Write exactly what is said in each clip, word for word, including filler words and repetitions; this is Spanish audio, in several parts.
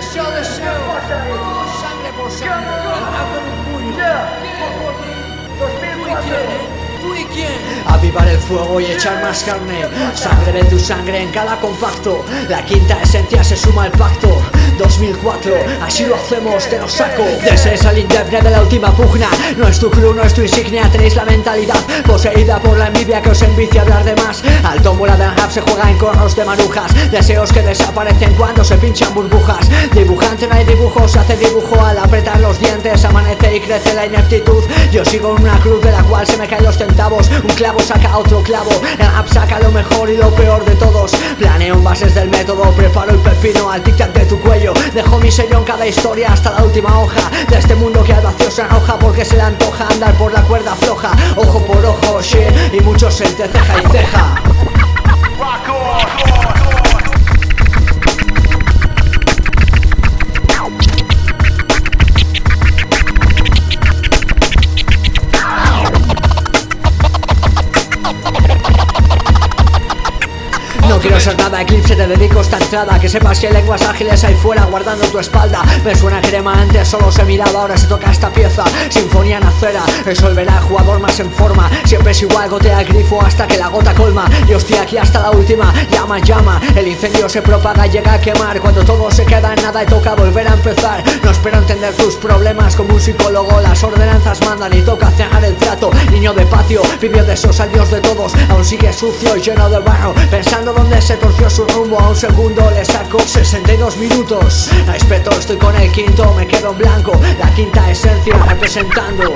Deseo, deseo, sangre por sangre, el rap en un puño, por ti, tú y quién, ¿eh? ¿Tú y quién? Avivar el fuego y echar más carne, sangre de tu sangre en cada compacto, la quinta esencia se suma al pacto. Dos mil cuatro, así lo hacemos, te lo saco. Desees al indemne de la última pugna. No es tu crew, no es tu insignia. Tenéis la mentalidad poseída por la envidia que os envicia hablar de más. Al tómbola del rap se juega en corros de marujas. Deseos que desaparecen cuando se pinchan burbujas. Dibujante no hay dibujo, se hace dibujo al apretar los dientes. Amanece y crece la ineptitud. Yo sigo en una cruz de la cual se me caen los centavos. Un clavo saca otro clavo. El rap saca lo mejor y lo peor de todos. Planeo en bases del método. Preparo el pepino al tic-tac de tu cuello. Dejo mi sello en cada historia hasta la última hoja de este mundo que al vacío se arroja porque se le antoja andar por la cuerda floja. Ojo por ojo, shit, y muchos entre ceja y ceja. No quiero ser nada eclipse, te dedico esta entrada. Que sepas que hay lenguas ágiles ahí fuera guardando tu espalda. Me suena crema, antes solo se miraba, ahora se toca esta pieza. Sinfonía nacera, resolverá jugador más en forma. Siempre es igual, gotea el grifo hasta que la gota colma. Yo estoy aquí hasta la última, llama, llama. El incendio se propaga y llega a quemar. Cuando todo se queda en nada y toca volver a empezar. No espero entender tus problemas como un psicólogo. Las ordenanzas mandan y toca cerrar el trato. Niño de patio, vivió de esos al dios de todos. Aún sigue sucio y lleno de barro, pensando donde se torció su rumbo. A un segundo le saco sesenta y dos minutos. Respeto, estoy con el quinto, me quedo en blanco. La quinta esencia representando.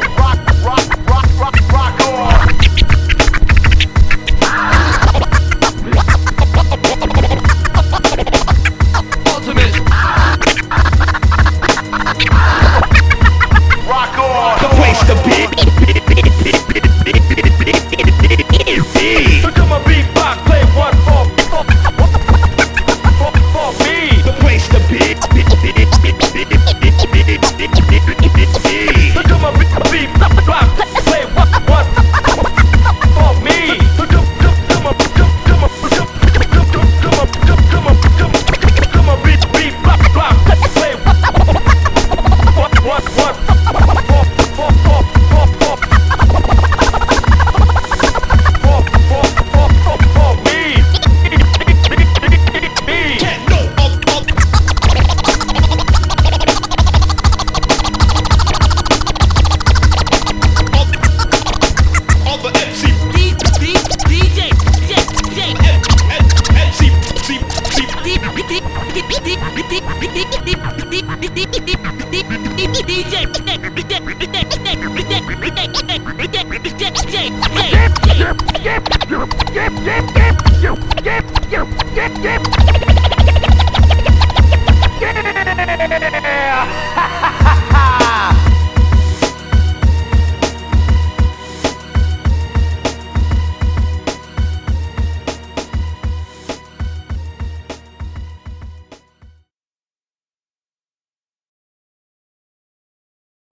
Yeah.